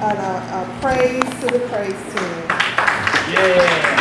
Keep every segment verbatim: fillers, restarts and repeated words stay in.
a, a praise to the praise team. Yeah.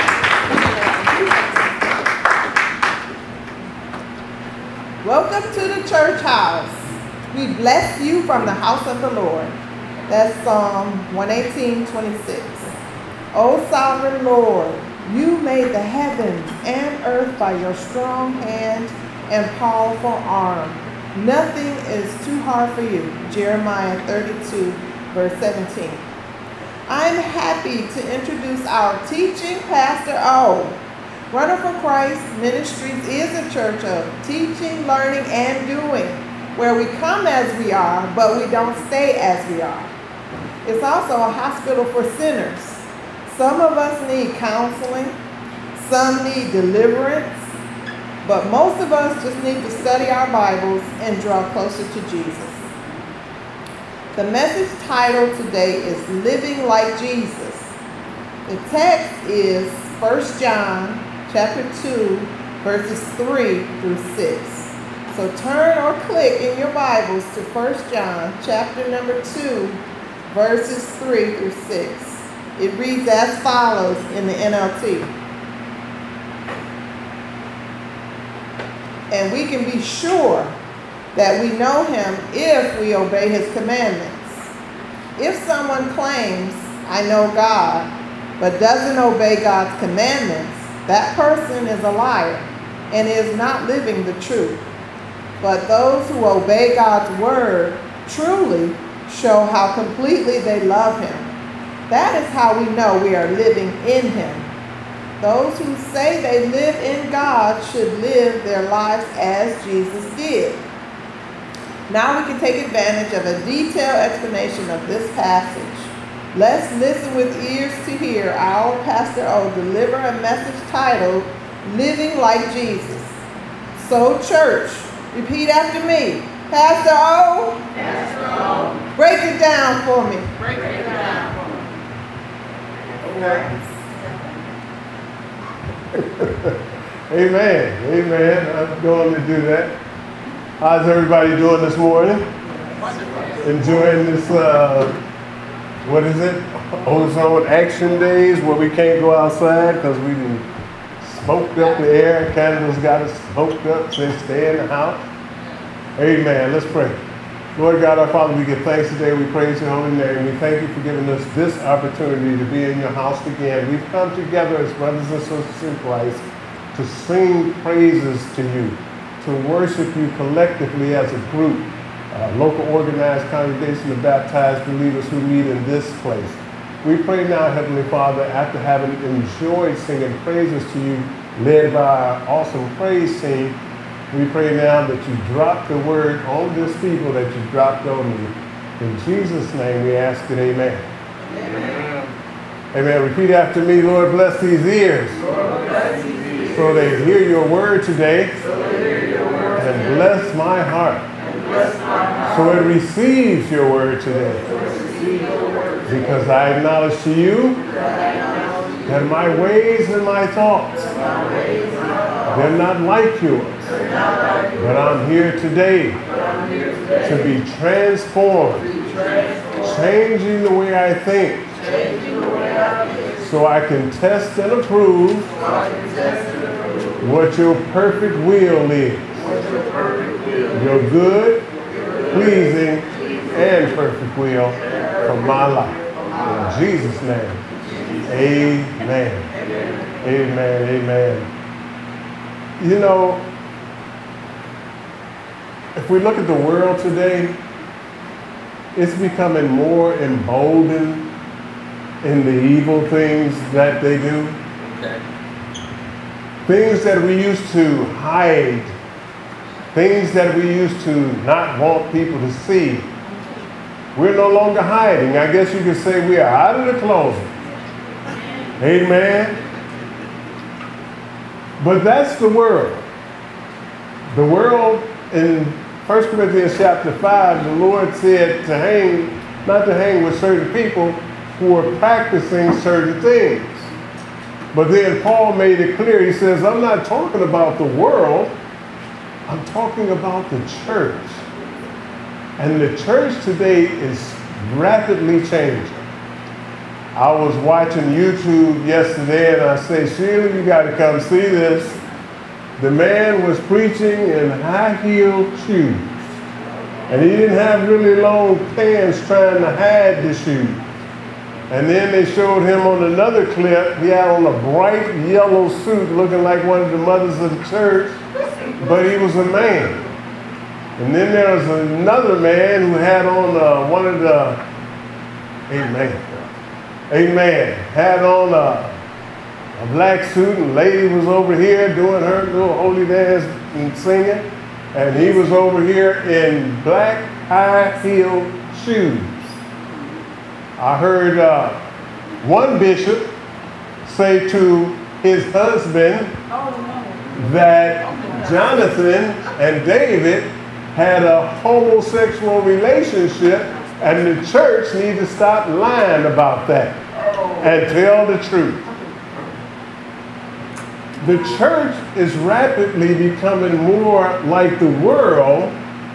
Welcome to the church house. We bless you from the house of the Lord. That's Psalm one eighteen, twenty-six. O sovereign Lord, you made the heavens and earth by your strong hand and powerful arm. Nothing is too hard for you. Jeremiah thirty-two, verse seventeen. I'm happy to introduce our teaching pastor, O. Runner for Christ Ministries is a church of teaching, learning, and doing, where we come as we are, but we don't stay as we are. It's also a hospital for sinners. Some of us need counseling, some need deliverance, but most of us just need to study our Bibles and draw closer to Jesus. The message title today is Living Like Jesus. The text is First John chapter two, verses three through six. So turn or click in your Bibles to First John chapter number two, verses three through six. It reads as follows in the N L T. And we can be sure that we know him if we obey his commandments. If someone claims, I know God, but doesn't obey God's commandments, that person is a liar and is not living the truth. But those who obey God's word truly show how completely they love him. That is how we know we are living in him. Those who say they live in God should live their lives as Jesus did. Now we can take advantage of a detailed explanation of this passage. Let's listen with ears to hear our Pastor O deliver a message titled, Living Like Jesus. So church, repeat after me. Pastor O, Pastor O, break it down for me. break it down for me. Amen. Amen. I'm going to do that. How's everybody doing this morning? Enjoying this, uh, what is it? Ozone Action Days where we can't go outside because we done smoked up the air. Canada's got us smoked up, so stay in the house. Amen. Let's pray. Lord God, our Father, we give thanks today. We praise your holy name. We thank you for giving us this opportunity to be in your house again. We've come together as brothers and sisters in Christ to sing praises to you, to worship you collectively as a group, a local organized congregation of baptized believers who meet in this place. We pray now, Heavenly Father, after having enjoyed singing praises to you, led by our awesome praise team, we pray now that you drop the word on this people that you dropped on me. In Jesus' name we ask it, amen. Amen. Amen. Repeat after me, Lord, bless these ears. Lord, bless these ears. So they hear your word today. So they hear your word and today. bless my heart. And bless my heart. So it receives your word today. So it receives your word today. Because I acknowledge to you that my ways and my thoughts, they're not like yours. But I'm here today to be transformed, changing the way I think, so I can test and approve what your perfect will is. Your good, pleasing, and perfect will for my life. In Jesus' name, amen. Amen, amen. You know, if we look at the world today, it's becoming more emboldened in the evil things that they do. Okay. Things that we used to hide, things that we used to not want people to see, we're no longer hiding. I guess you could say we are out of the closet. Amen. But that's the world. The world in First Corinthians chapter five, the Lord said to hang, not to hang with certain people who are practicing certain things. But then Paul made it clear. He says, I'm not talking about the world. I'm talking about the church. And the church today is rapidly changing. I was watching YouTube yesterday and I said, Sheila, you got to come see this. The man was preaching in high-heeled shoes. And he didn't have really long pants trying to hide the shoes. And then they showed him on another clip, he had on a bright yellow suit looking like one of the mothers of the church, but he was a man. And then there was another man who had on uh, one of the, amen, amen, had on a, a black suit, and the lady was over here doing her little holy dance and singing, and he was over here in black high-heeled shoes. I heard uh, one bishop say to his husband that Jonathan and David had a homosexual relationship, and the church needs to stop lying about that and tell the truth. The church is rapidly becoming more like the world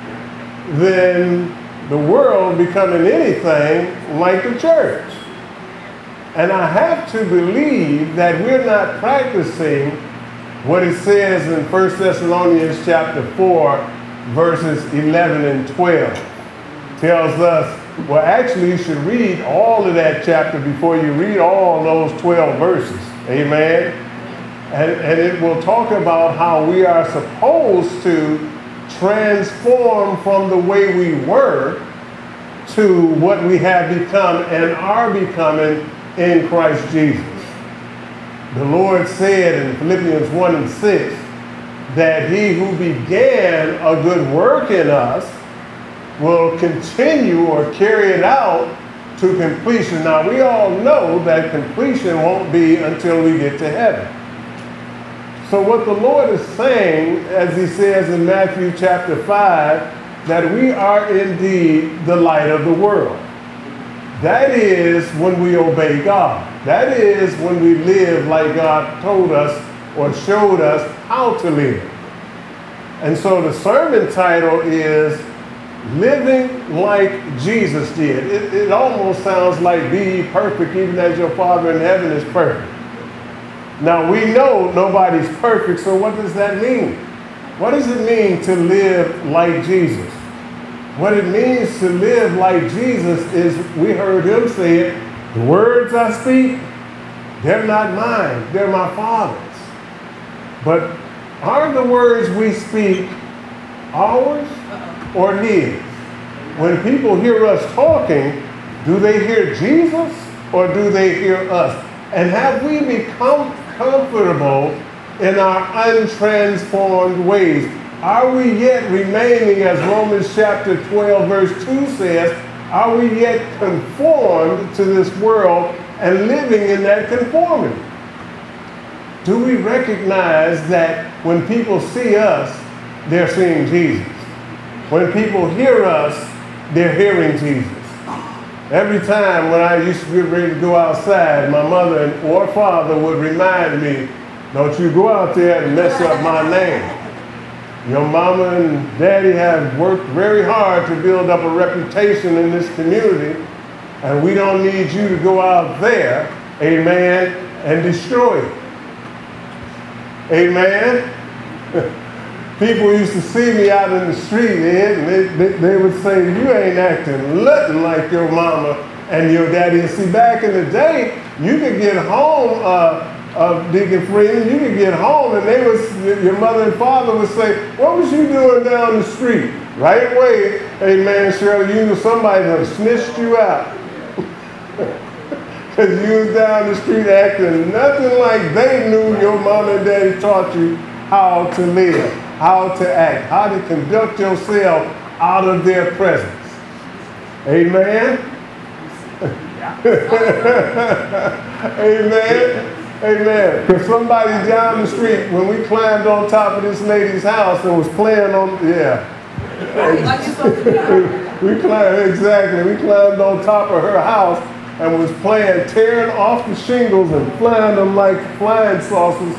than the world becoming anything like the church. And I have to believe that we're not practicing what it says in First Thessalonians chapter four, verses eleven and twelve. Tells us, well, actually you should read all of that chapter before you read all those twelve verses. Amen? And, and it will talk about how we are supposed to transform from the way we were to what we have become and are becoming in Christ Jesus. The Lord said in Philippians one and six that he who began a good work in us will continue or carry it out to completion. Now, we all know that completion won't be until we get to heaven. So what the Lord is saying, as he says in Matthew chapter five, that we are indeed the light of the world. That is when we obey God. That is when we live like God told us or showed us how to live. And so the sermon title is Living Like Jesus Did. It, it almost sounds like be ye perfect even as your Father in heaven is perfect. Now we know nobody's perfect, so what does that mean? What does it mean to live like Jesus? What it means to live like Jesus is, we heard him say it, the words I speak, they're not mine, they're my Father's. But are the words we speak ours or his? When people hear us talking, do they hear Jesus or do they hear us? And have we become comfortable in our untransformed ways? Are we yet remaining, as Romans chapter twelve verse two says, are we yet conformed to this world and living in that conformity? Do we recognize that when people see us, they're seeing Jesus? When people hear us, they're hearing Jesus. Every time when I used to get ready to go outside, my mother or father would remind me, don't you go out there and mess up my name. Your mama and daddy have worked very hard to build up a reputation in this community, and we don't need you to go out there, amen, and destroy it. Amen? People used to see me out in the street, Ed, and they, they, they would say, you ain't acting nothing like your mama and your daddy. And see, back in the day, you could get home, uh, uh, Deacon Freeman, you could get home and they was, your mother and father would say, what was you doing down the street? Right away, hey man, Cheryl, you knew somebody had snitched you out. Because you was down the street acting nothing like they knew your mom and daddy taught you how to live, how to act, how to conduct yourself out of their presence. Amen? Amen? Amen. Because somebody down the street, when we climbed on top of this lady's house and was playing on, yeah. we climbed, exactly, we climbed on top of her house and was playing, tearing off the shingles and flying them like flying saucers.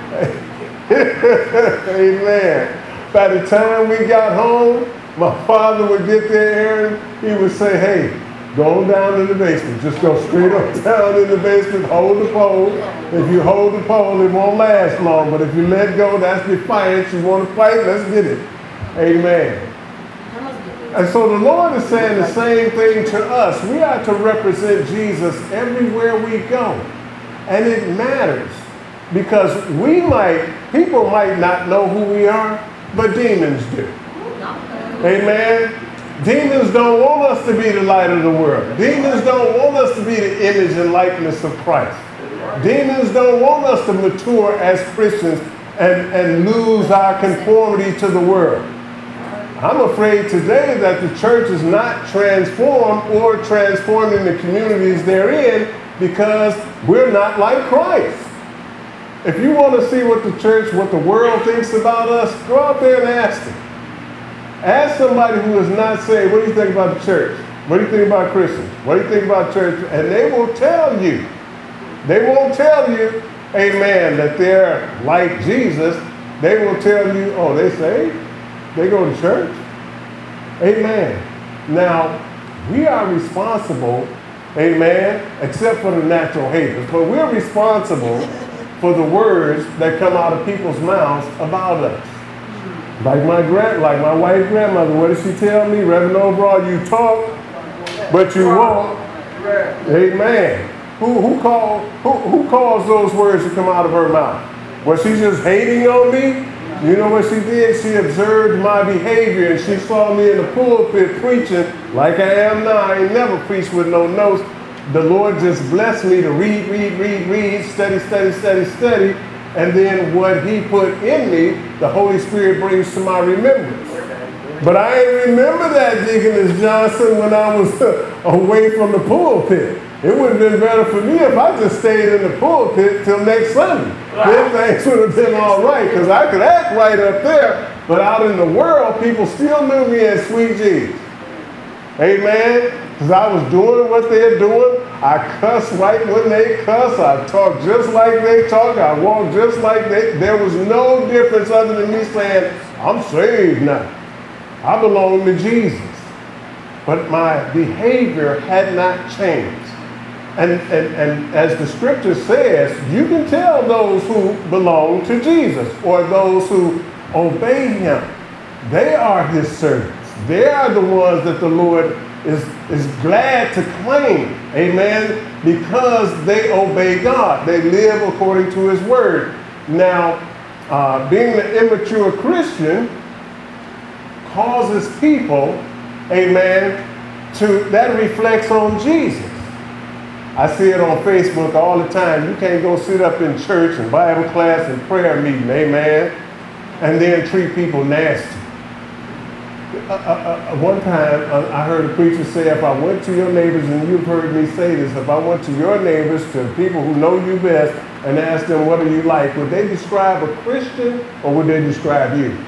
Amen. By the time we got home, my father would get there, Aaron, he would say, hey, Go on down in the basement. Just go straight on down in the basement, hold the pole. If you hold the pole, it won't last long. But if you let go, that's defiance. You want to fight, let's get it. Amen. And so the Lord is saying the same thing to us. We are to represent Jesus everywhere we go. And it matters. Because we might, people might not know who we are, but demons do. Amen. Demons don't want us to be the light of the world. Demons don't want us to be the image and likeness of Christ. Demons don't want us to mature as Christians and, and lose our conformity to the world. I'm afraid today that the church is not transformed or transforming the communities they're in because we're not like Christ. If you want to see what the church, what the world thinks about us, go out there and ask them. Ask somebody who is not saved, what do you think about the church? What do you think about Christians? What do you think about church? And they will tell you. They won't tell you, amen, that they're like Jesus. They will tell you, oh, they saved? They go to church? Amen. Now, we are responsible, amen, except for the natural haters, but we're responsible for the words that come out of people's mouths about us. Like my grand, like my white grandmother, what did she tell me? Reverend Overall, you talk, but you won't. Amen. Who who called who who caused those words to come out of her mouth? Was she just hating on me? You know what she did? She observed my behavior and she saw me in the pulpit preaching like I am now. I ain't never preached with no notes. The Lord just blessed me to read, read, read, read, study, study, study, study. And then what he put in me, the Holy Spirit brings to my remembrance. But I ain't remember that, Deaconess Johnson, when I was away from the pulpit. It would have been better for me if I just stayed in the pulpit till next Sunday. Then things would have been all right, because I could act right up there, but out in the world, people still knew me as Sweet Jesus. Amen? Because I was doing what they're doing. I cuss right when they cuss. I talk just like they talk. I walk just like they. There was no difference other than me saying, I'm saved now. I belong to Jesus. But my behavior had not changed. And, and, and as the scripture says, you can tell those who belong to Jesus or those who obey him. They are his servants. They are the ones that the Lord is, is glad to claim, amen, because they obey God. They live according to his word. Now, uh, being an immature Christian causes people, amen, to, that reflects on Jesus. I see it on Facebook all the time. You can't go sit up in church and Bible class and prayer meeting, amen, and then treat people nasty. Uh, uh, uh, one time uh, I heard a preacher say, if I went to your neighbors, and you've heard me say this, if I went to your neighbors, to people who know you best, and asked them, what do you like? Would they describe a Christian or would they describe you?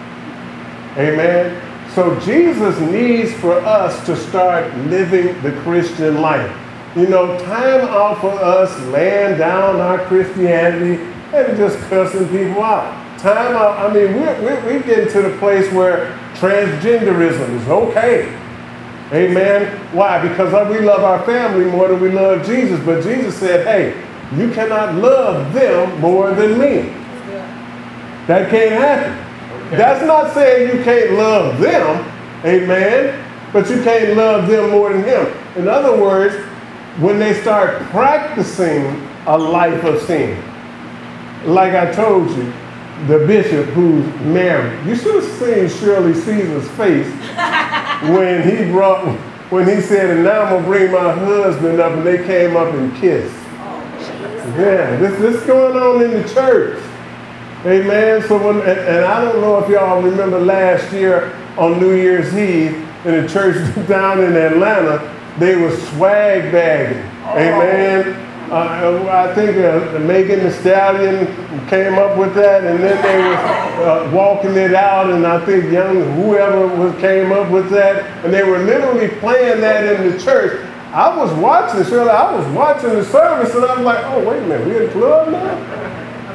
Amen. So Jesus needs for us to start living the Christian life. You know, time out for us laying down our Christianity and just cussing people out. Time out. I mean, we're, we're, we're getting to the place where transgenderism is okay. Amen. Why? Because we love our family more than we love Jesus. But Jesus said, hey, you cannot love them more than me. That can't happen. Okay. That's not saying you can't love them. Amen. But you can't love them more than him. In other words, when they start practicing a life of sin, like I told you, the bishop who's married, you should have seen Shirley Caesar's face when he brought, when he said, and now I'm going to bring my husband up, and they came up and kissed. Yeah, this, this is going on in the church. Amen. So when, and, and I don't know if y'all remember last year on New Year's Eve in the church down in Atlanta, they were swag bagging. Amen. Uh, I think uh, Megan Thee Stallion came up with that, and then they were uh, walking it out, and I think young whoever was came up with that, and they were literally playing that in the church. I was watching, Shirley, I was watching the service, and I was like, oh, wait a minute, we in the club now?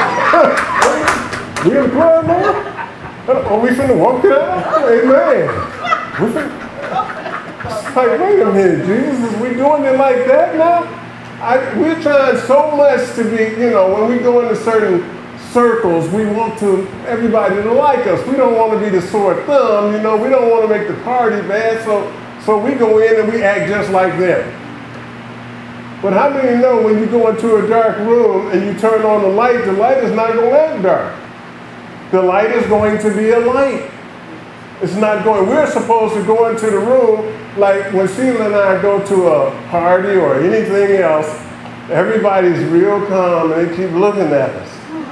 We in the club now? Are we finna walk it out? Amen. We finna... It's like, wait a minute, Jesus, is we doing it like that now? I, we're trying so much to be, you know, when we go into certain circles, we want to everybody to like us. We don't want to be the sore thumb, you know. We don't want to make the party bad, so so we go in and we act just like them. But how many know when you go into a dark room and you turn on the light, the light is not going to act dark. The light is going to be a light. It's not going. We're supposed to go into the room like when Sheila and I go to a party or anything else. Everybody's real calm and they keep looking at us.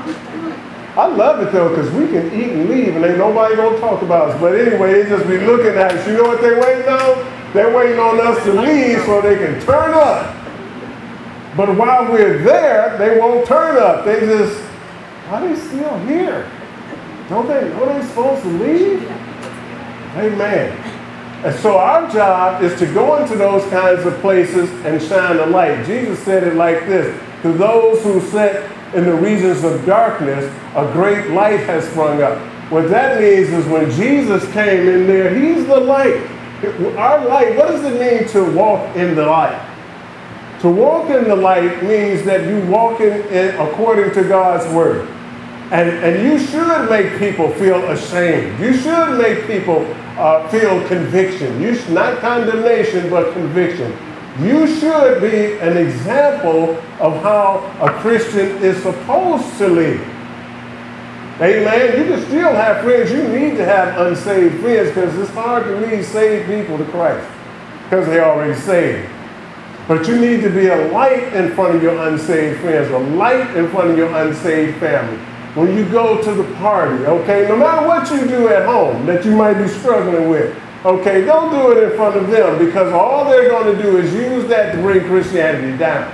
I love it though, because we can eat and leave and ain't nobody gonna talk about us. But anyway, they just be looking at us. You know what they're waiting on? They're waiting on us to leave so they can turn up. But while we're there, they won't turn up. They just, why are they still here? Don't they know they're supposed to leave? Amen. And so our job is to go into those kinds of places and shine the light. Jesus said it like this: to those who sit in the regions of darkness, a great light has sprung up. What that means is when Jesus came in there, he's the light. Our light, what does it mean to walk in the light? To walk in the light means that you walk in, in according to God's word. And, and you should make people feel ashamed. You should make people uh, feel conviction. You should, not condemnation, but conviction. You should be an example of how a Christian is supposed to live. Amen. You can still have friends. You need to have unsaved friends because it's hard to lead saved people to Christ because they're already saved. But you need to be a light in front of your unsaved friends, a light in front of your unsaved family. When you go to the party, okay, no matter what you do at home that you might be struggling with, okay, don't do it in front of them because all they're going to do is use that to bring Christianity down.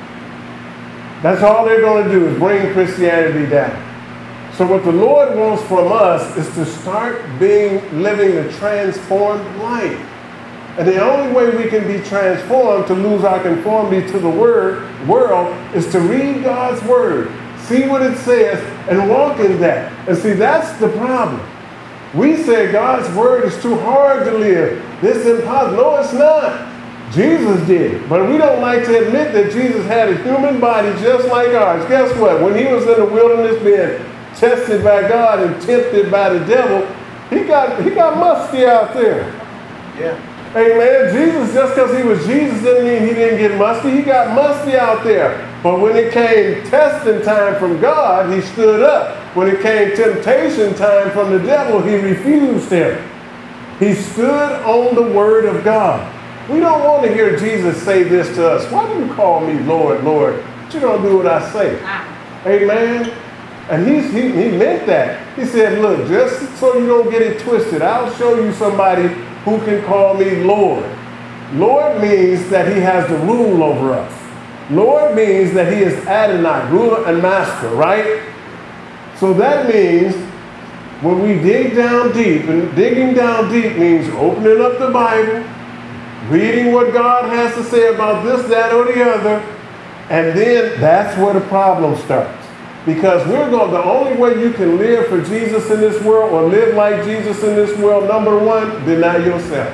That's all they're going to do is bring Christianity down. So what the Lord wants from us is to start being, living a transformed life. And the only way we can be transformed to lose our conformity to the word, world is to read God's word, see what it says, and walk in that. And see, that's the problem. We say God's word is too hard to live. This is impossible. No, it's not. Jesus did it. But we don't like to admit that Jesus had a human body just like ours. Guess what? When he was in the wilderness being tested by God and tempted by the devil, he got he got musty out there. Yeah. Amen. Jesus, just because he was Jesus didn't mean he didn't get musty. He got musty out there. But when it came testing time from God, he stood up. When it came temptation time from the devil, he refused him. He stood on the word of God. We don't want to hear Jesus say this to us. Why do you call me Lord, Lord? But you don't do what I say. Amen. And he's, he, he meant that. He said, look, just so you don't get it twisted, I'll show you somebody who can call me Lord. Lord means that he has the rule over us. Lord means that he is Adonai, ruler and master, right? So that means when we dig down deep, and digging down deep means opening up the Bible, reading what God has to say about this, that, or the other, and then that's where the problem starts. Because we're going, the only way you can live for Jesus in this world or live like Jesus in this world, number one, deny yourself.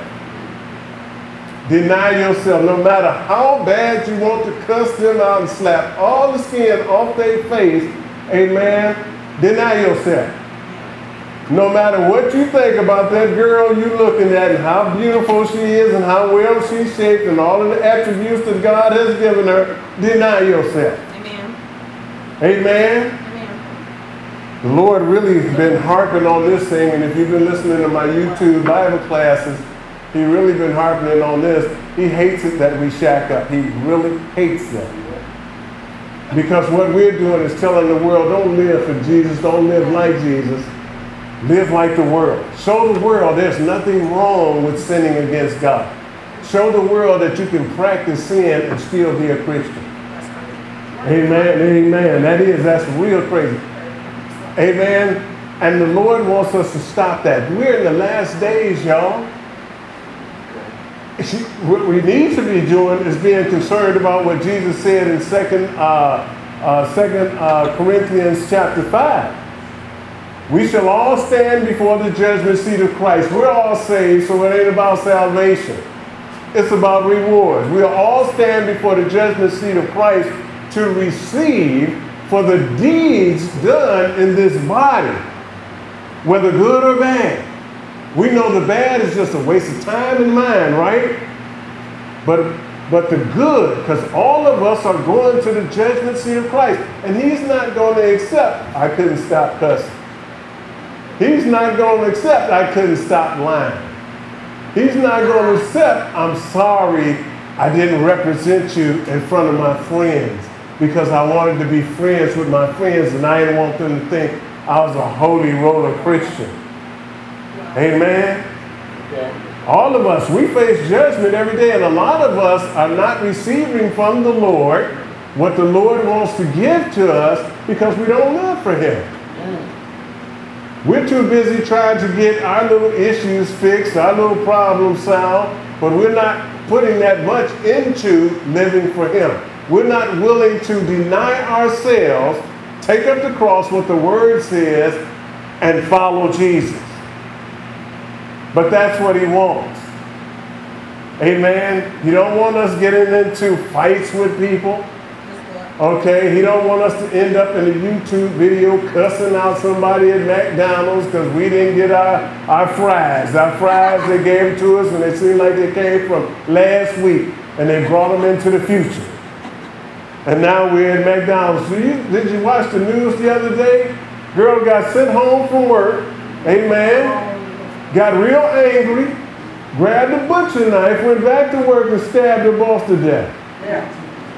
Deny yourself. No matter how bad you want to cuss them out and slap all the skin off their face, amen, deny yourself. No matter what you think about that girl you're looking at and how beautiful she is and how well she's shaped and all of the attributes that God has given her, deny yourself. Amen. Amen. The Lord really has been harping on this thing, and if you've been listening to my YouTube Bible classes, He really been harping on this. He hates it that we shack up. He really hates that. Because what we're doing is telling the world, don't live for Jesus, don't live like Jesus. Live like the world. Show the world there's nothing wrong with sinning against God. Show the world that you can practice sin and still be a Christian. Amen, amen. That is, that's real crazy. Amen. And the Lord wants us to stop that. We're in the last days, y'all. What we need to be doing is being concerned about what Jesus said in Second uh, uh, Second uh, Corinthians chapter five. We shall all stand before the judgment seat of Christ. We're all saved, so it ain't about salvation. it's about rewards. We'll all stand before the judgment seat of Christ to receive for the deeds done in this body, whether good or bad. We know the bad is just a waste of time and mind, right? But but the good, because all of us are going to the judgment seat of Christ, and he's not going to accept, I couldn't stop cussing. He's not going to accept, I couldn't stop lying. He's not going to accept, I'm sorry I didn't represent you in front of my friends because I wanted to be friends with my friends and I didn't want them to think I was a holy roller Christian. Amen? Okay. All of us, we face judgment every day, and a lot of us are not receiving from the Lord what the Lord wants to give to us because we don't live for him. We're too busy trying to get our little issues fixed, our little problems solved, but we're not putting that much into living for him. We're not willing to deny ourselves, take up the cross, what the word says, and follow Jesus. But that's what he wants. Amen. He don't want us getting into fights with people. Okay, he don't want us to end up in a YouTube video cussing out somebody at McDonald's because we didn't get our, our fries. Our fries they gave to us and they seemed like they came from last week and they brought them into the future. And now we're at McDonald's. So you, did you watch the news the other day? Girl got sent home from work. Amen. Got real angry, grabbed a butcher knife, went back to work and stabbed her boss to death. Yeah.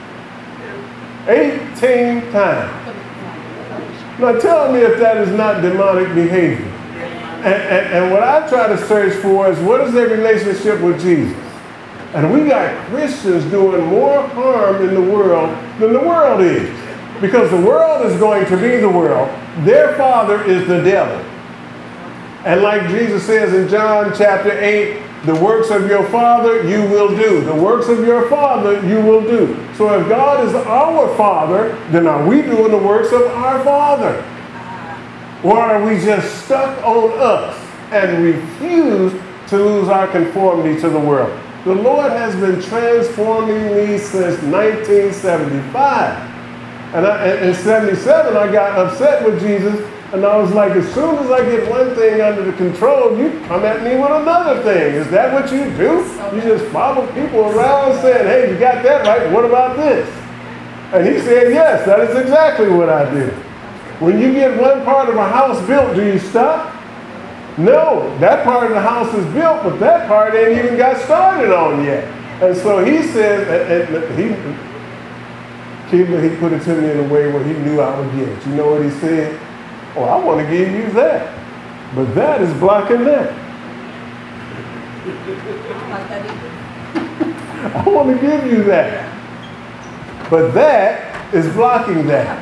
eighteen times. Now tell me if that is not demonic behavior. And, and, and what I try to search for is what is their relationship with Jesus? And we got Christians doing more harm in the world than the world is. Because the world is going to be the world. Their father is the devil. And like Jesus says in John chapter eight, the works of your father you will do. The works of your father you will do. So if God is our father, then are we doing the works of our father? Or are we just stuck on us and refuse to lose our conformity to the world? The Lord has been transforming me since nineteen seventy-five. And I, in seventy-seven, I got upset with Jesus. And I was like, as soon as I get one thing under the control, you come at me with another thing. Is that what you do? You just follow people around saying, hey, you got that right. What about this? And he said, yes, that is exactly what I do. When you get one part of a house built, do you stop? No, that part of the house is built, but that part ain't even got started on yet. And so he said, and, and he, he put it to me in a way where he knew I would get it. You know what he said? Oh, I want to give you that. But that is blocking that. I want to give you that. But that is blocking that.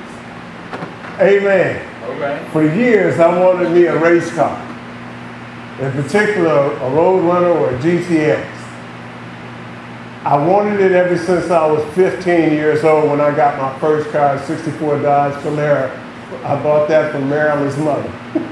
Amen. Okay. For years, I wanted me a race car. In particular, a Road Runner or a G T X. I wanted it ever since I was fifteen years old when I got my first car, a sixty-four Dodge Camaro. I bought that from Marilyn's mother.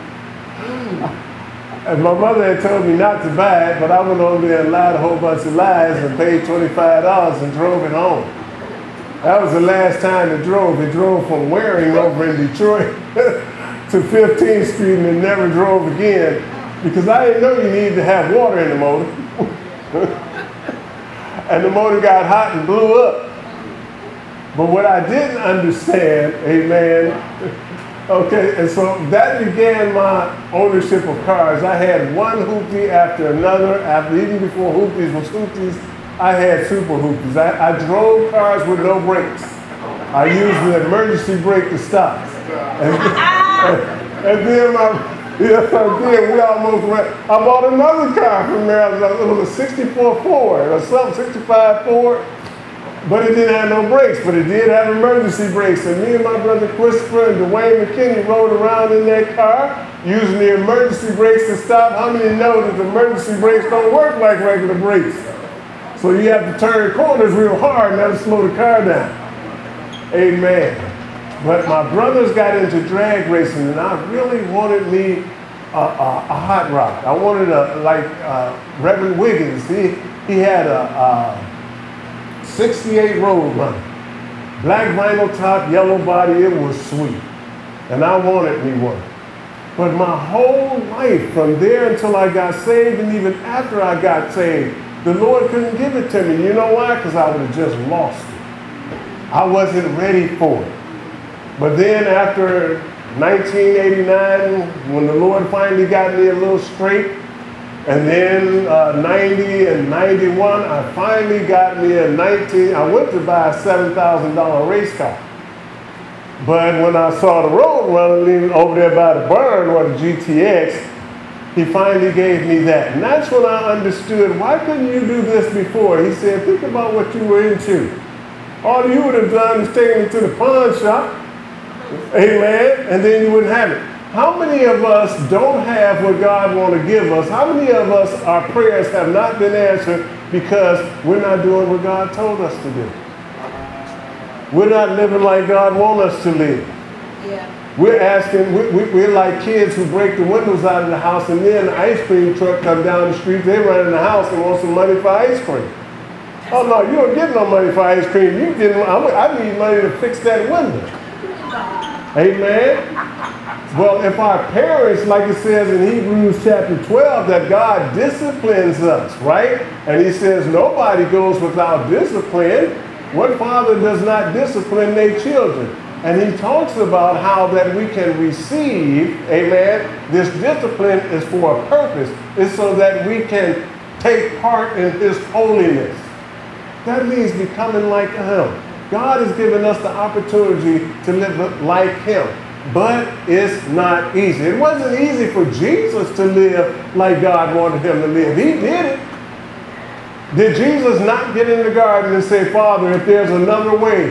And my mother had told me not to buy it, but I went over there and lied a whole bunch of lies and paid twenty-five dollars and drove it home. That was the last time it drove. It drove from Waring over in Detroit to fifteenth Street and it never drove again because I didn't know you needed to have water in the motor. And the motor got hot and blew up. But what I didn't understand, amen, okay, and so that began my ownership of cars. I had one hoopty after another. After, even before hoopties was hoopties, I had super hoopties. I, I drove cars with no brakes. I used the emergency brake to stop. And, and, and then my, yes, I did. We almost went. I bought another car from there. It was a sixty-four Ford or something, sixty-five Ford. But it didn't have no brakes, but it did have emergency brakes. And me and my brother Christopher and Dwayne McKinney rode around in that car using the emergency brakes to stop. How many know that the emergency brakes don't work like regular brakes? So you have to turn corners real hard and that'll slow the car down. Amen. But my brothers got into drag racing and I really wanted me a, a, a hot rod. I wanted a, like uh, Reverend Wiggins. He, He had a, a sixty-eight Roadrunner. Black vinyl top, yellow body, it was sweet. And I wanted me one. But my whole life, from there until I got saved, and even after I got saved, the Lord couldn't give it to me. You know why? Because I would have just lost it. I wasn't ready for it. But then after nineteen eighty-nine, when the Lord finally got me a little straight, and then uh, ninety and ninety-one, I finally got me a nineteen, I went to buy a seven thousand dollar race car. But when I saw the Roadrunner leaning over there by the barn, or the G T X, he finally gave me that. And that's when I understood, why couldn't you do this before? He said, think about what you were into. All you would have done is taken it to the pawn shop, amen, and then you wouldn't have it. How many of us don't have what God wants to give us? How many of us, our prayers have not been answered because we're not doing what God told us to do? We're not living like God wants us to live. Yeah. We're asking, we, we, we're like kids who break the windows out of the house, and then the ice cream truck comes down the street, they run in the house and want some money for ice cream. Oh no, you don't get no money for ice cream. You get, I need money to fix that window. Amen. Well, if our parents, like it says in Hebrews chapter twelve, that God disciplines us, right? And he says nobody goes without discipline. What father does not discipline their children? And he talks about how that we can receive, amen, this discipline is for a purpose. It's so that we can take part in his holiness. That means becoming like him. God has given us the opportunity to live like him. But it's not easy. It wasn't easy for Jesus to live like God wanted him to live. He did it. Did Jesus not get in the garden and say, Father, if there's another way,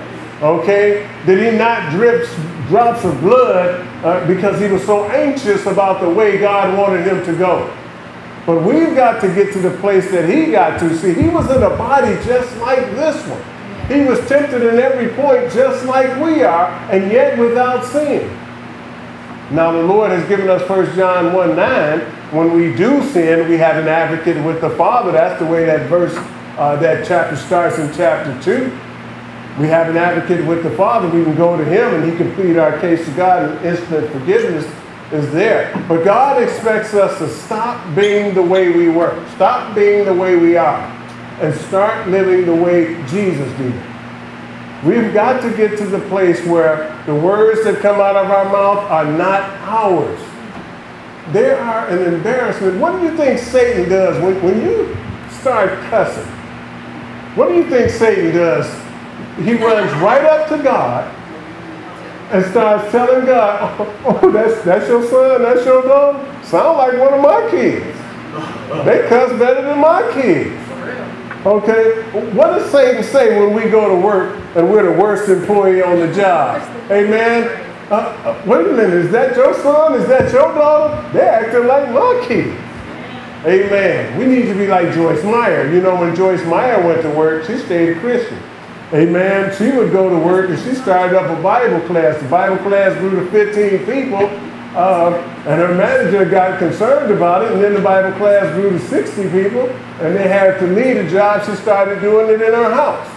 okay? Did he not drip drops of blood uh, because he was so anxious about the way God wanted him to go? But we've got to get to the place that he got to. See, he was in a body just like this one. He was tempted in every point just like we are, and yet without sin. Now the Lord has given us First John one nine. When we do sin, we have an advocate with the Father. That's the way that verse, uh, that chapter starts in chapter two. We have an advocate with the Father. We can go to him and he can plead our case to God, and instant forgiveness is there. But God expects us to stop being the way we were. Stop being the way we are. And start living the way Jesus did. We've got to get to the place where the words that come out of our mouth are not ours. They are an embarrassment. What do you think Satan does when, when you start cussing? What do you think Satan does? He runs right up to God and starts telling God, oh, oh that's, that's your son, that's your daughter? Sound like one of my kids. They cuss better than my kids. Okay, what does Satan say when we go to work and we're the worst employee on the job? Amen. Uh, uh, wait a minute, is that your son? Is that your daughter? They're acting like my kids. Amen. We need to be like Joyce Meyer. You know, when Joyce Meyer went to work, she stayed a Christian. Amen. She would go to work and she started up a Bible class. The Bible class grew to fifteen people. Uh, and her manager got concerned about it, and then the Bible class grew to sixty people, and they had to leave the job. She started doing it in her house.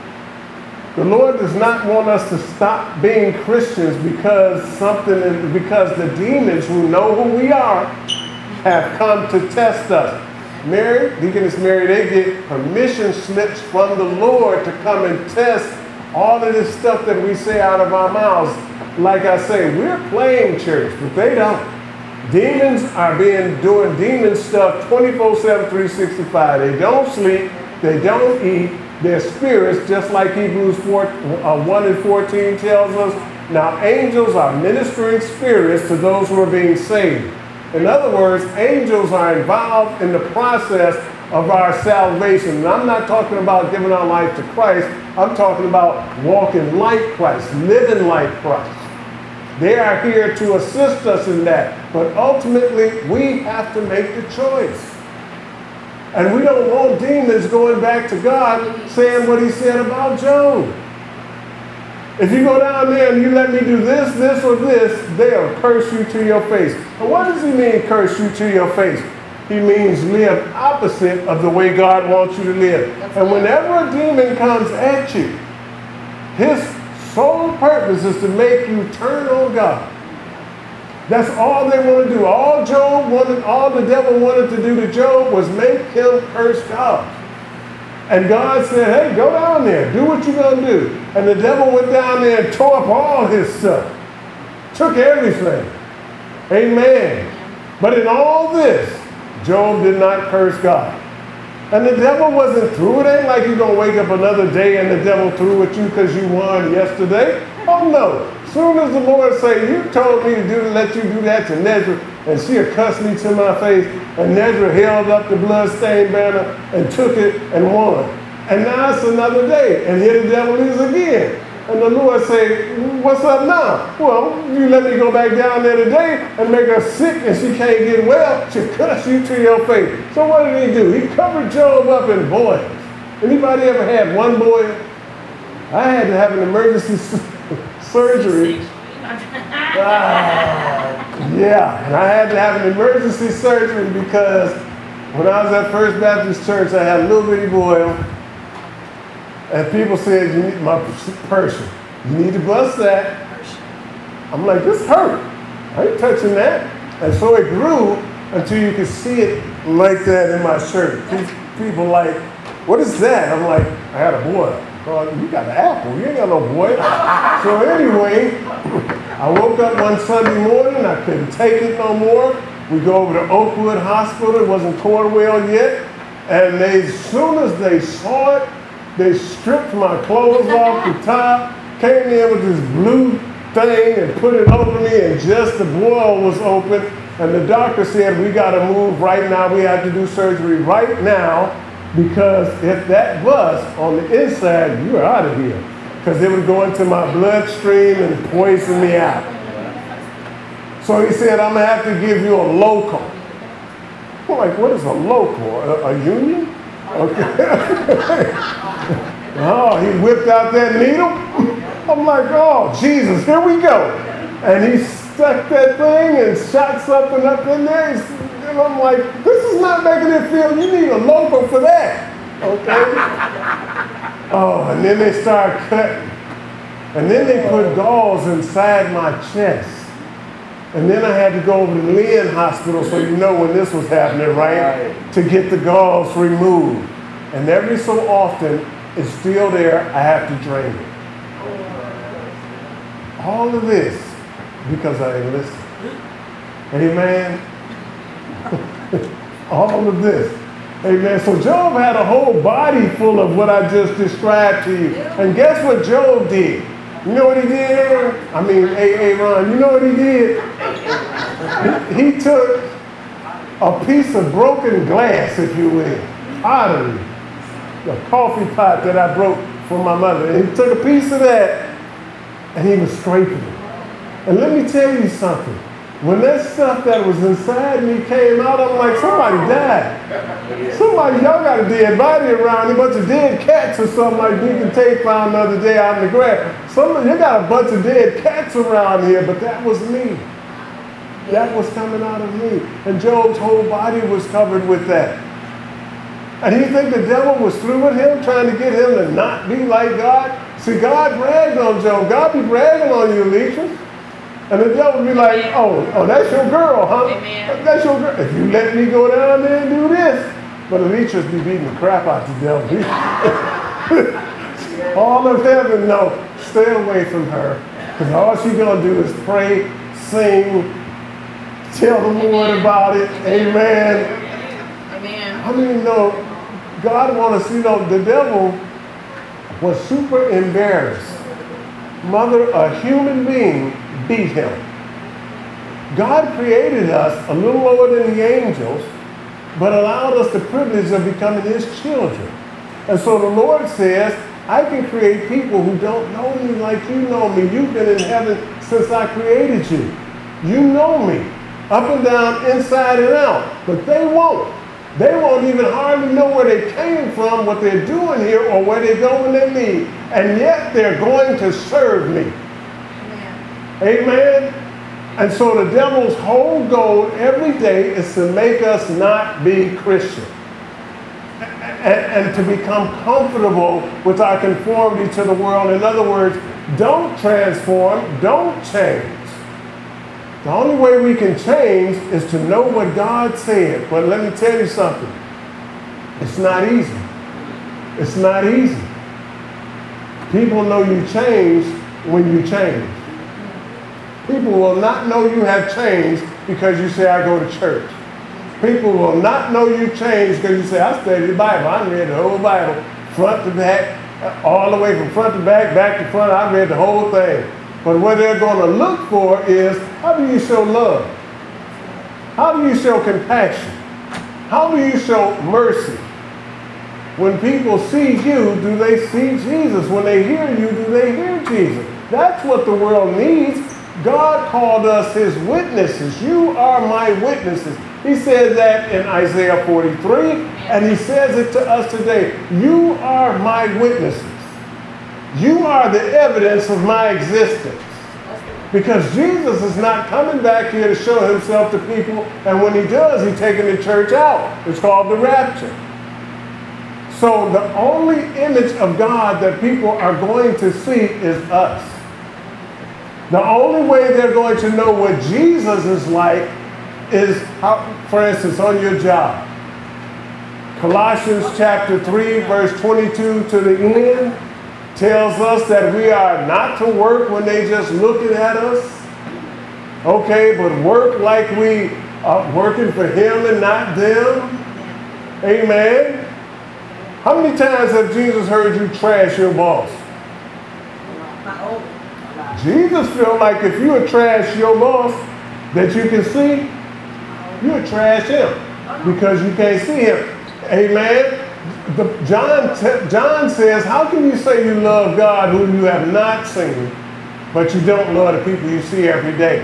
The Lord does not want us to stop being Christians because something is, because the demons who know who we are have come to test us. Mary, Deaconess Mary, they get permission slips from the Lord to come and test all of this stuff that we say out of our mouths. Like I say, we're playing church, but they don't. Demons are being doing demon stuff twenty-four seven, three sixty-five. They don't sleep. They don't eat. They're spirits, just like Hebrews four, uh, one and fourteen tells us. Now, angels are ministering spirits to those who are being saved. In other words, angels are involved in the process of our salvation. And I'm not talking about giving our life to Christ. I'm talking about walking like Christ, living like Christ. They are here to assist us in that. But ultimately, we have to make the choice. And we don't want demons going back to God saying what he said about Job. If you go down there and you let me do this, this, or this, they'll curse you to your face. And what does he mean, curse you to your face? he means live opposite of the way God wants you to live. And whenever a demon comes at you, his sole purpose is to make you turn on God. That's all they want to do. All Job wanted, all the devil wanted to do to Job was make him curse God. And God said, hey, go down there, do what you're going to do. And the devil went down there and tore up all his stuff. Took everything. Amen. But in all this, Job did not curse God. And the devil wasn't through. It ain't like you're going to wake up another day and the devil through with you because you won yesterday. Oh, no. As soon as the Lord say, you told me to do let you do that to Nezra, and she cussed me to my face, and Nezra held up the bloodstained banner and took it and won. And now it's another day, and here the devil is again. And the Lord say, what's up now? Well, you let me go back down there today and make her sick and she can't get well. She cuss you to your face. So what did he do? He covered Job up in boils. Anybody ever had one boil? I had to have an emergency surgery. Ah, yeah, and I had to have an emergency surgery because when I was at First Baptist Church, I had a little bitty boil. And people said, you need my Persian. You need to bust that. I'm like, this hurt. I ain't touching that. And so it grew until you could see it like that in my shirt. People like, what is that? I'm like, I had a boil. Oh, you got an apple. You ain't got no boil. So anyway, I woke up one Sunday morning. I couldn't take it no more. We go over to Oakwood Hospital. It wasn't Cordwell yet. And they, as soon as they saw it, they stripped my clothes off the top, came in with this blue thing and put it over me, and just the boil was open. And the doctor said, we got to move right now. We have to do surgery right now, because if that was on the inside, you're out of here. Because it would go into my bloodstream and poison me out. So he said, I'm going to have to give you a local. I'm like, what is a local? A, a union? Okay. Oh, he whipped out that needle. I'm like, oh, Jesus, here we go. And he stuck that thing and shot something up in there. And I'm like, this is not making it feel, you need a local for that. Okay. Oh, and then they started cutting. And then they put gauze inside my chest. And then I had to go over to Lynn Hospital, so you know when this was happening, right? To get the gauze removed. And every so often, it's still there. I have to drain it. All of this because I ain't listened. Amen. All of this. Amen. So Job had a whole body full of what I just described to you. And guess what Job did? You know what he did, Aaron? I mean, Aaron, you know what he did? He, he took a piece of broken glass, if you will, pottery, a coffee pot that I broke for my mother. And he took a piece of that and he was scraping it. And let me tell you something. When that stuff that was inside me came out, I'm like, somebody died. Somebody, y'all got a dead body around, a bunch of dead cats or something like Deacon and Tate found the other day out in the grass. Somebody, you got a bunch of dead cats around here, but that was me. That was coming out of me. And Job's whole body was covered with that. And you think the devil was through with him, trying to get him to not be like God? See, God bragged on Job. God be bragging on you, Alicia. And the devil be like, oh, oh, that's your girl, huh? Amen. That's your girl. If you let me go down there and do this. But Alicia's be beating the crap out the devil. All of heaven, no, stay away from her. Because all she's going to do is pray, sing, tell the Lord about it. Amen. Amen. I mean, no, God wants us, you know, the devil was super embarrassed. Mother, a human being, beat him. God created us a little lower than the angels, but allowed us the privilege of becoming his children. And so the Lord says, I can create people who don't know me like you know me. You've been in heaven since I created you. You know me, up and down, inside and out, but they won't. They won't even hardly know where they came from, what they're doing here, or where they go when they leave. And yet they're going to serve me. Amen. And so the devil's whole goal every day is to make us not be Christian. And, and to become comfortable with our conformity to the world. In other words, don't transform, don't change. The only way we can change is to know what God said. But let me tell you something. It's not easy. It's not easy. People know you changed when you change. People will not know you have changed because you say, I go to church. People will not know you changed because you say, I studied the Bible. I read the whole Bible, front to back, all the way from front to back, back to front. I read the whole thing. But what they're going to look for is, how do you show love? How do you show compassion? How do you show mercy? When people see you, do they see Jesus? When they hear you, do they hear Jesus? That's what the world needs. God called us his witnesses. You are my witnesses. He said that in Isaiah forty-three, and he says it to us today. You are my witnesses. You are the evidence of my existence. Because Jesus is not coming back here to show himself to people, and when he does, he's taking the church out. It's called the rapture. So the only image of God that people are going to see is us. The only way they're going to know what Jesus is like is, how, for instance, on your job. Colossians chapter three, verse twenty-two to the end tells us that we are not to work when they just looking at us. Okay, but work like we are working for him and not them. Amen. How many times have Jesus heard you trash your boss? Jesus felt like if you would trash your boss that you can see, you would trash him because you can't see him. Amen. The, John, John says, how can you say you love God who you have not seen, but you don't love the people you see every day?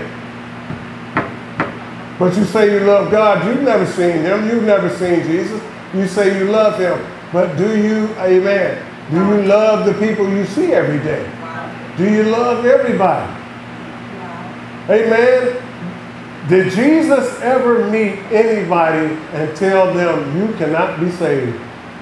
But you say you love God, you've never seen him, you've never seen Jesus. You say you love him, but do you, amen, do you love the people you see every day? Do you love everybody? Amen. Did Jesus ever meet anybody and tell them you cannot be saved?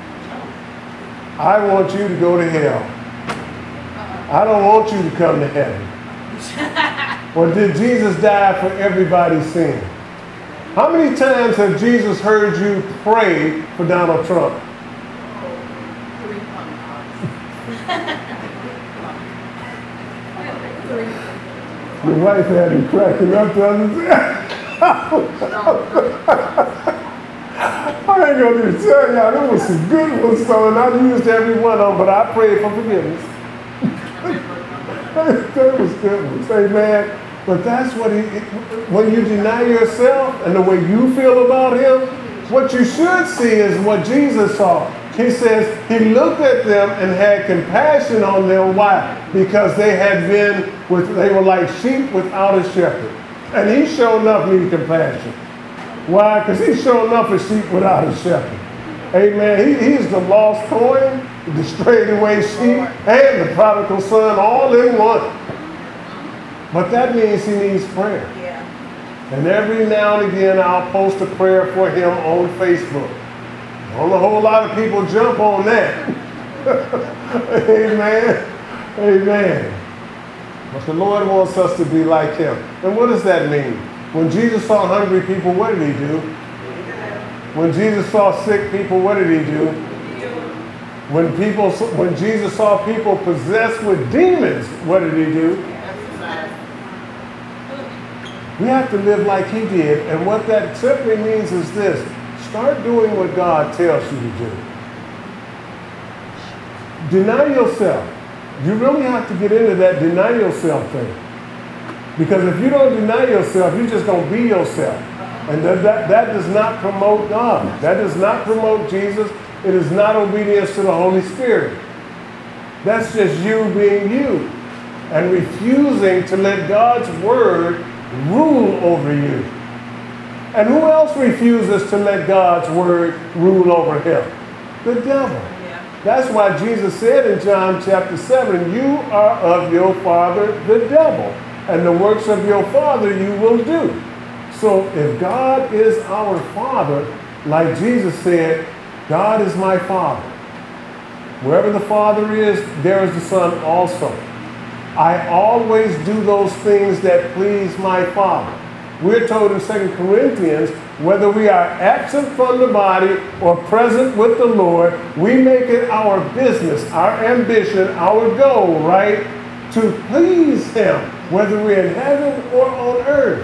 I want you to go to hell. I don't want you to come to heaven. Or did Jesus die for everybody's sin? How many times have Jesus heard you pray for Donald Trump? Your wife had me cracking up the other day. I ain't gonna even tell y'all, there was some good ones, so, and I used every one of them, but I prayed for forgiveness. That was good ones, amen. But that's what he, when you deny yourself and the way you feel about him, what you should see is what Jesus saw. He says he looked at them and had compassion on them. Why? Because they had been with, they were like sheep without a shepherd. And he sure enough needed compassion. Why? Because he's sure enough a sheep without a shepherd. Amen. He, he's the lost coin, the strayed away sheep, and the prodigal son all in one. But that means he needs prayer. Yeah. And every now and again I'll post a prayer for him on Facebook. Don't a whole lot of people jump on that. Amen. Amen. But the Lord wants us to be like him. And what does that mean? When Jesus saw hungry people, what did he do? When Jesus saw sick people, what did he do? When people, when Jesus saw people possessed with demons, what did he do? We have to live like he did. And what that simply means is this. Start doing what God tells you to do. Deny yourself. You really have to get into that deny yourself thing. Because if you don't deny yourself, you're just going to be yourself. And that, that, that does not promote God. That does not promote Jesus. It is not obedience to the Holy Spirit. That's just you being you and refusing to let God's word rule over you. And who else refuses to let God's word rule over him? The devil. Yeah. That's why Jesus said in John chapter seven, you are of your father, the devil. and the works of your Father you will do. So if God is our Father, like Jesus said, God is my Father. Wherever the Father is, there is the Son also. I always do those things that please my Father. We're told in Second Corinthians, whether we are absent from the body or present with the Lord, we make it our business, our ambition, our goal, right, to please Him, whether we're in heaven or on earth.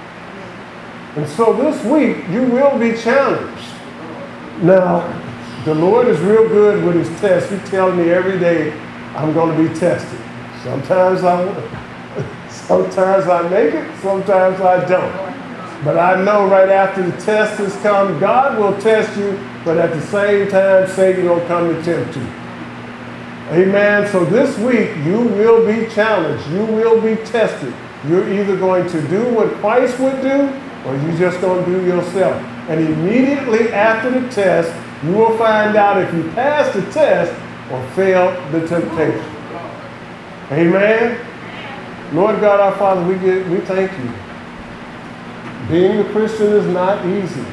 And so this week, you will be challenged. Now, the Lord is real good with His tests. He tells me every day, I'm going to be tested. Sometimes I, sometimes I make it, sometimes I don't. But I know right after the test has come, God will test you, but at the same time, Satan will come to tempt you. Amen. So this week, you will be challenged. You will be tested. You're either going to do what Christ would do, or you're just going to do yourself. And immediately after the test, you will find out if you pass the test or fail the temptation. Amen. Lord God, our Father, we get, we thank you. Being a Christian is not easy.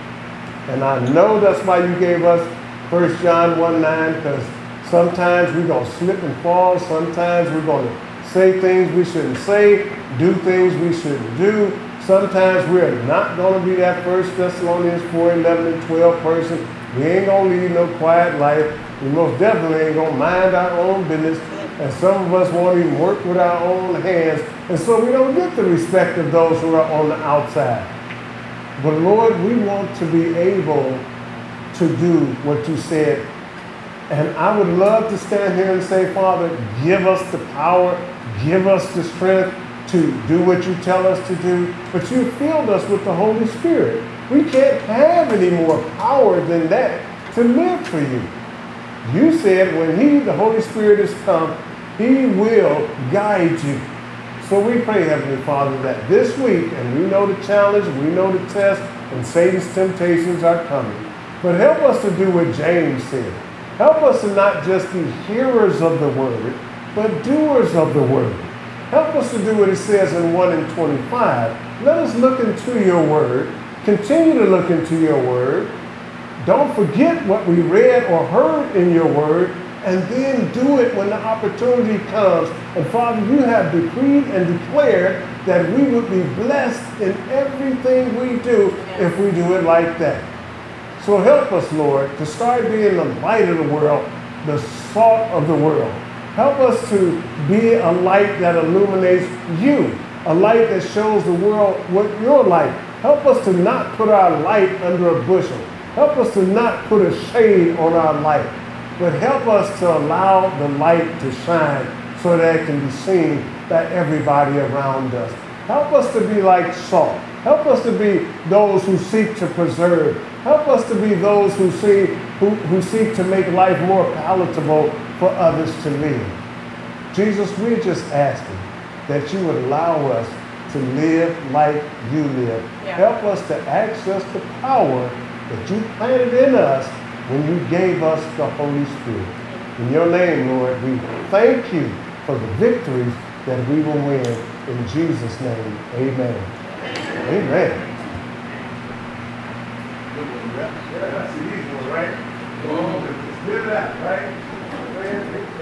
And I know that's why you gave us First John one nine, because sometimes we're going to slip and fall. Sometimes we're going to say things we shouldn't say, do things we shouldn't do. Sometimes we're not going to be that First Thessalonians four eleven and twelve person. We ain't going to lead no quiet life. We most definitely ain't going to mind our own business. And some of us won't even work with our own hands. And so we don't get the respect of those who are on the outside. But Lord, we want to be able to do what you said. And I would love to stand here and say, Father, give us the power, give us the strength to do what you tell us to do. But you filled us with the Holy Spirit. We can't have any more power than that to live for you. You said when He, the Holy Spirit, has come, He will guide you. So we pray, Heavenly Father, that this week, and we know the challenge, we know the test, and Satan's temptations are coming. But help us to do what James said. Help us to not just be hearers of the word, but doers of the word. Help us to do what it says in one and twenty-five. Let us look into your word. Continue to look into your word. Don't forget what we read or heard in your word, and then do it when the opportunity comes. And Father, you have decreed and declared that we would be blessed in everything we do if we do it like that. So help us, Lord, to start being the light of the world, the salt of the world. Help us to be a light that illuminates you, a light that shows the world what your light. Help us to not put our light under a bushel. Help us to not put a shade on our light, but help us to allow the light to shine so that it can be seen by everybody around us. Help us to be like salt. Help us to be those who seek to preserve. Help us to be those who, see, who, who seek to make life more palatable for others to live. Jesus, we're just asking that you would allow us to live like you live. Yeah. Help us to access the power that you planted in us when you gave us the Holy Spirit. In your name, Lord, we thank you for the victories that we will win. In Jesus' name, amen. Amen. Yeah, that's the easy one, right? Just live that, right?